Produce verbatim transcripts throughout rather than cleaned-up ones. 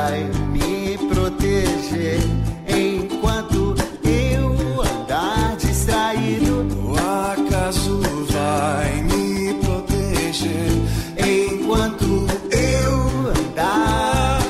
vai me proteger enquanto eu andar distraído? O acaso vai me proteger enquanto eu andar.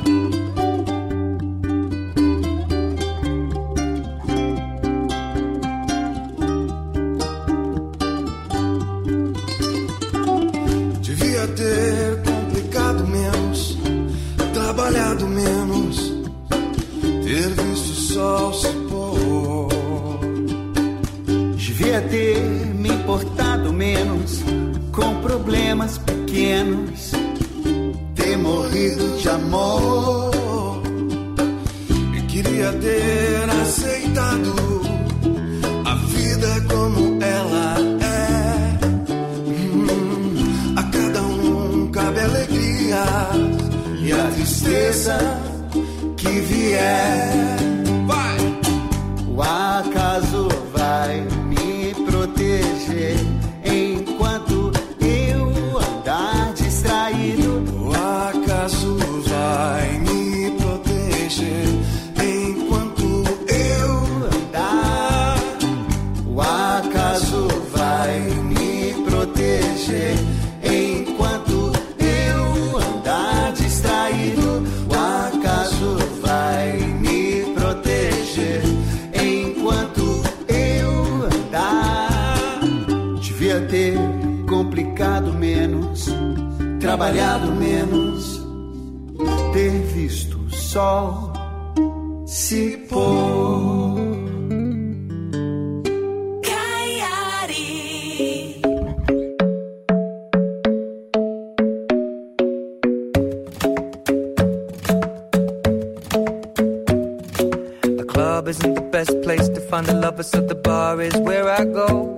Devia ter complicado menos, trabalhado menos, ter visto o sol se pôr. Devia ter me importado menos com problemas pequenos, ter morrido de amor. Eu queria ter aceitado a vida como ela é. Hum, a cada um cabe alegria e a tristeza que vier. Vai! O acaso vai me proteger enquanto eu andar distraído. O acaso vai me proteger enquanto eu andar. O acaso vai me proteger enquanto eu andar distraído. O acaso vai me proteger enquanto eu andar. Devia ter complicado menos, trabalhado menos, ter visto o sol se pôr. The club isn't the best place to find the lovers, so the bar is where I go.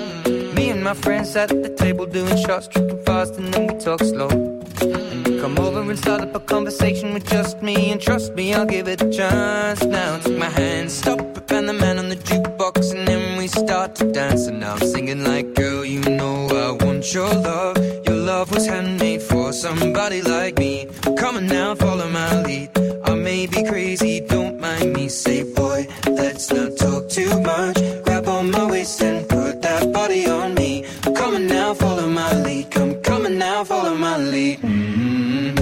Me and my friends at the table doing shots, tripping fast, and then we talk slow. And you come over and start up a conversation with just me, and trust me, I'll give it a chance. Now take my hand, stop it, and the man on the jukebox, and then we start to dance. And now I'm singing like, girl, you know I want your love. Your love was handmade for somebody like me. Come on now, follow my lead. I may be crazy, don't mind me. Say, boy, let's not talk too much. Grab on my waist and put that body on me. Come on now, follow my lead. Come, come on now, follow my lead. Mm-hmm.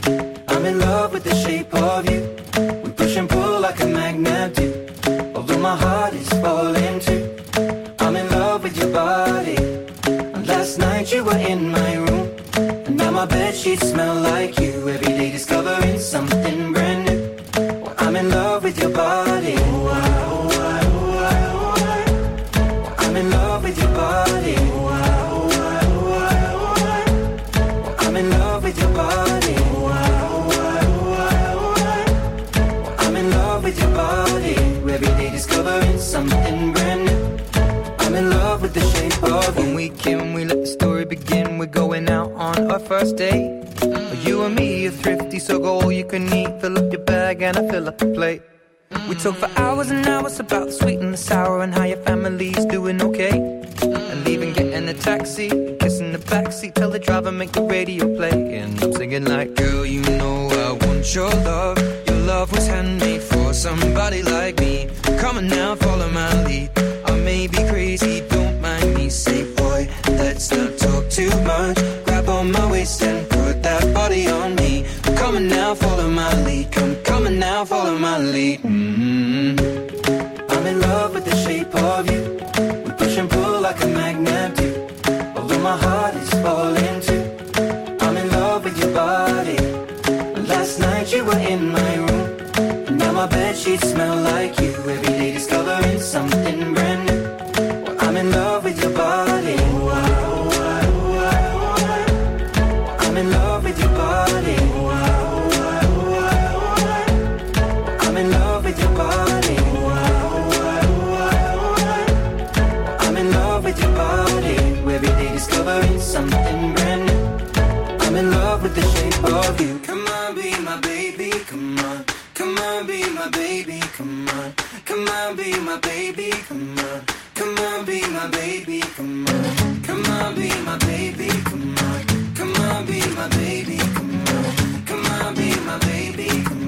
I'm in love with the shape of you. We push and pull like a magnet do. Although my heart is falling too. I'm in love with your body. And last night you were in my room. And now my bedsheets smell like you. Every day discovering something brand new. Well, I'm in love with your body. Oh, I, oh, I, oh, I, oh, I. Well, I'm in love with your body. Oh, I, oh, I, oh, I, oh, I. Well, I'm in love with your body. Oh, I, oh, I, oh, I, oh, I. Well, I'm in love with your body. Every day discovering something brand new. I'm in love with the shape of you. When we came, we let the story begin. We're going out on our first date. You and me are thrifty, so go all you can eat. Fill up your bag and I fill up the plate. We talk for hours and hours about the sweet and the sour and how your family's doing okay. And leaving, getting a taxi, kissing the backseat, tell the driver make the radio play. And I'm singing like, girl, you know I want your love. Your love was handmade for somebody like me. Come on now, follow my lead. I may be crazy, don't mind me. Say, boy, let's not talk too much. Grab on my waist and put that body on me. Come on now, follow my lead. Come, come on now, follow my lead. Mm-hmm. I'm in love with the shape of you. We push and pull like a magnet do. Although my heart is falling too. I'm in love with your body. Last night you were in my room. And now my bedsheets smell like you. Every day discovering something brand new. Well, I'm in love with your body. Oh, I, oh, I, oh, I, oh, I. Well, I'm in love with your body. Oh, I, oh, I, oh, I, oh, I. Well, I'm in love with your body. Oh, I, oh, I, oh, I, oh, I. Well, I'm in love with your body. Every day discovering something brand new. I'm in love with the shape of you. Come on, be my baby, come on. Come on, be my baby, come on. Come on, be my baby, come on. Come on, be my baby, come on. Come on, be my baby, come on. Come on, be my baby, come on. Come on, be my baby, come on.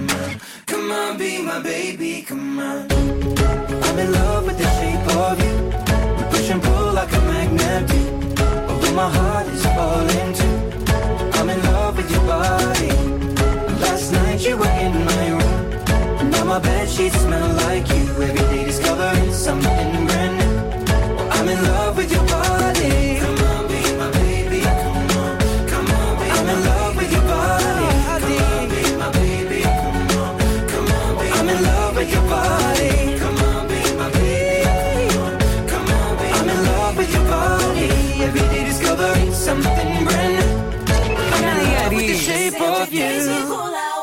on, be my baby, come on. I'm in love with the shape of you. We push and pull like a magnet do. Although my heart is falling too. I'm in love with your body. Last night you were in my room. Now my bedsheets smell like you. Every day discovering something brand new. I'm in love with your body. Come on, be my baby, come on. Come on, be I'm in love with your body. Come on, be my baby, come on. Come on, be I'm in love with your body. Come on, be my baby, come on. Come on, be I'm in love with your body. Every day discovering something brand new. I'm in love with the shape of you.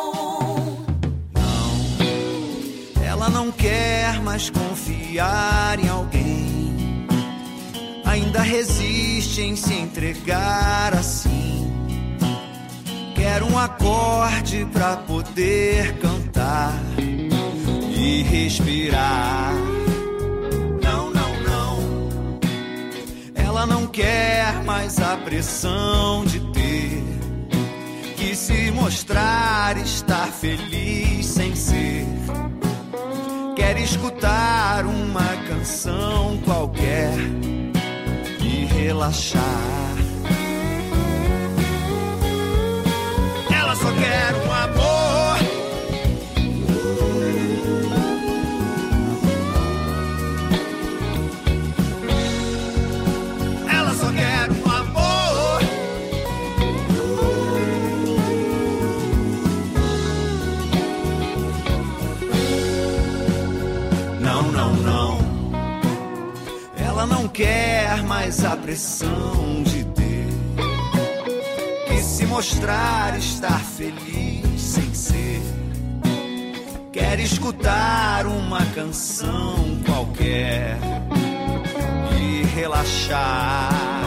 Ela não quer mais confiar em alguém. Ainda resiste em se entregar assim. Quer um acorde pra poder cantar e respirar. Não, não, não. Ela não quer mais a pressão de ter que se mostrar, estar feliz sem ser. Quer escutar uma canção qualquer e relaxar. Ela só quer um amor. Ela só quer um amor. Não, não, não. Ela não quer mais a pressão de ter que se mostrar, estar feliz sem ser. Quer escutar uma canção qualquer e relaxar.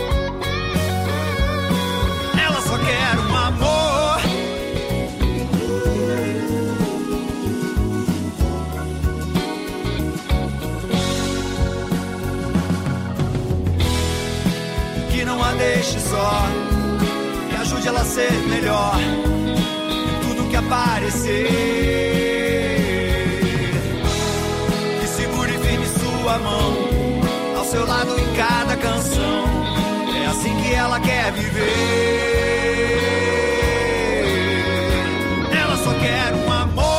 Ela só quer um amor. Não a deixe só, e ajude ela a ser melhor em tudo que aparecer. E segure firme sua mão ao seu lado em cada canção. É assim que ela quer viver. Ela só quer um amor.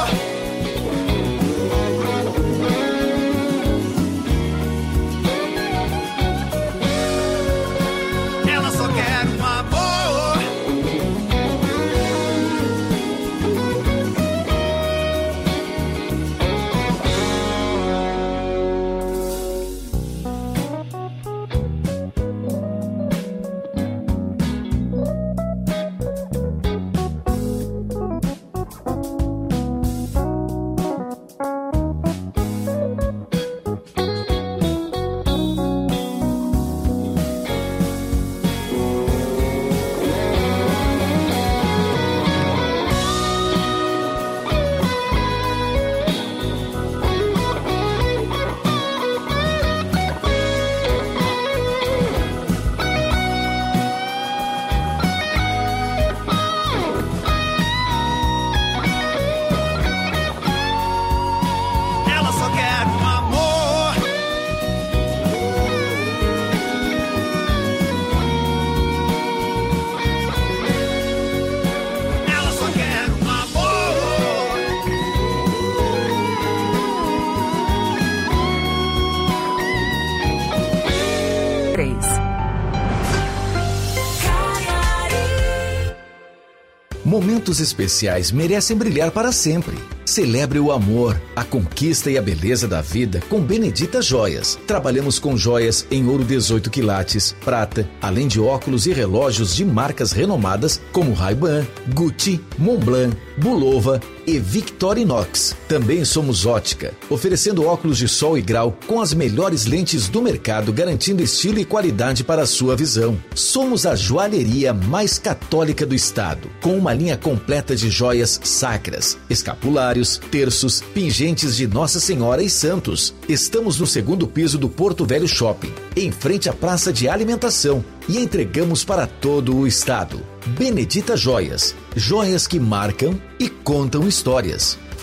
Momentos especiais merecem brilhar para sempre. Celebre o amor, a conquista e a beleza da vida com Benedita Joias. Trabalhamos com joias em ouro dezoito quilates, prata, além de óculos e relógios de marcas renomadas como Ray-Ban, Gucci, Montblanc, Bulova e Victorinox. Também somos ótica, oferecendo óculos de sol e grau com as melhores lentes do mercado, garantindo estilo e qualidade para a sua visão. Somos a joalheria mais católica do estado, com uma linha completa de joias sacras, escapulários, terços, pingentes de Nossa Senhora e santos. Estamos no segundo piso do Porto Velho Shopping, em frente à praça de alimentação, e entregamos para todo o estado. Benedita Joias, joias que marcam e contam histórias.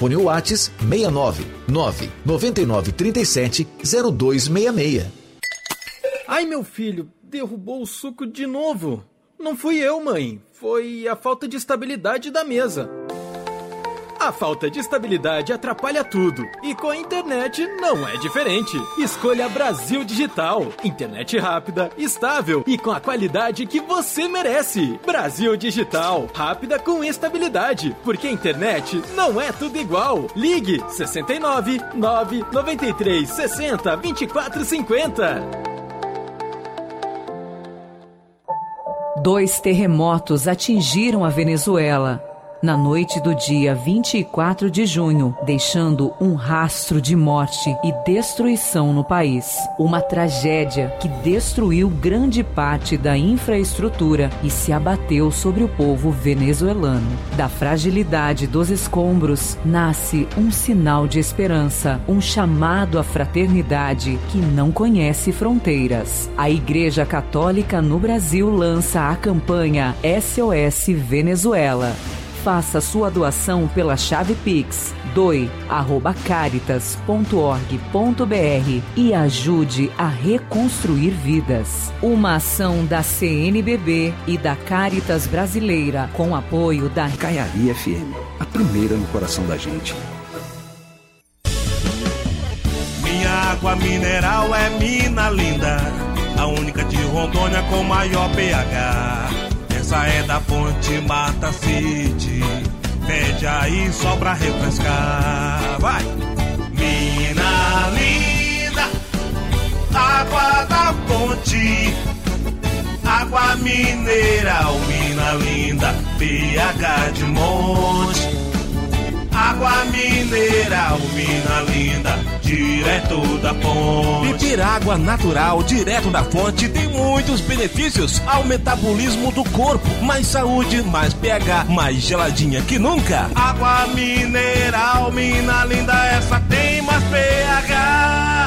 Telefone Whats seis nove nove nove nove três sete zero dois seis seis. Ai, meu filho, derrubou o suco de novo. Não fui eu, mãe. Foi a falta de estabilidade da mesa. A falta de estabilidade atrapalha tudo. E com a internet não é diferente. Escolha Brasil Digital. Internet rápida, estável e com a qualidade que você merece. Brasil Digital. Rápida com estabilidade. Porque a internet não é tudo igual. Ligue sessenta e nove, nove noventa e três, sessenta, vinte e quatro cinquenta. Dois terremotos atingiram a Venezuela na noite do dia vinte e quatro de junho, deixando um rastro de morte e destruição no país. Uma tragédia que destruiu grande parte da infraestrutura e se abateu sobre o povo venezuelano. Da fragilidade dos escombros nasce um sinal de esperança, um chamado à fraternidade que não conhece fronteiras. A Igreja Católica no Brasil lança a campanha S O S Venezuela. Faça sua doação pela chave Pix doe arroba caritas ponto org ponto br e ajude a reconstruir vidas. Uma ação da C N B B e da Caritas Brasileira com apoio da Caiari F M, a primeira no coração da gente. Minha água mineral é Mina Linda, a única de Rondônia com maior pH. Essa é da fonte Mata City, pede aí só pra refrescar. Vai! Mina Linda, água da fonte, água mineral, Mina Linda, pH de monte. Água mineral, Mina Linda, direto da fonte. Beber água natural, direto da fonte, tem muitos benefícios ao metabolismo do corpo. Mais saúde, mais pH, mais geladinha que nunca. Água mineral, Mina Linda, essa tem mais pH.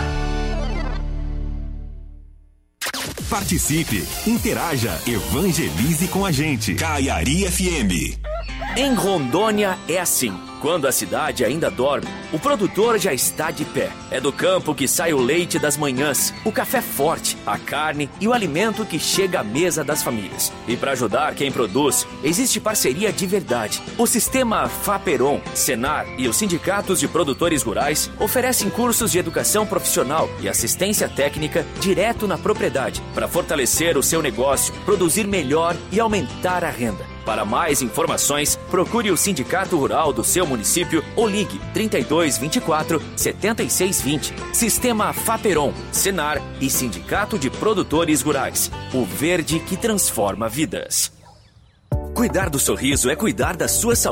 Participe, interaja, evangelize com a gente. Caiari F M. Em Rondônia é assim. Quando a cidade ainda dorme, o produtor já está de pé. É do campo que sai o leite das manhãs, o café forte, a carne e o alimento que chega à mesa das famílias. E para ajudar quem produz, existe parceria de verdade. O sistema Faperon, Senar e os sindicatos de produtores rurais oferecem cursos de educação profissional e assistência técnica direto na propriedade para fortalecer o seu negócio, produzir melhor e aumentar a renda. Para mais informações, procure o Sindicato Rural do seu município ou ligue trinta e dois, vinte e quatro, setenta e seis vinte. Sistema Faperon, Senar e Sindicato de Produtores Rurais. O verde que transforma vidas. Cuidar do sorriso é cuidar da sua saúde.